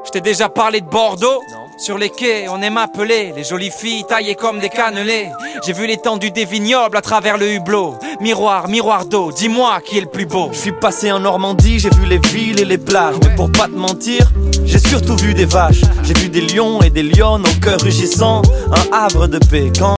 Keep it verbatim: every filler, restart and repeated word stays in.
Je t'ai déjà parlé de Bordeaux? Sur les quais, on aime appeler les jolies filles taillées comme des cannelés. J'ai vu l'étendue des vignobles à travers le hublot. Miroir, miroir d'eau, dis-moi qui est le plus beau. Je suis passé en Normandie, j'ai vu les villes et les plages. Mais pour pas te mentir, j'ai surtout vu des vaches. J'ai vu des lions et des lionnes au cœur rugissant. Un havre de paix. Quand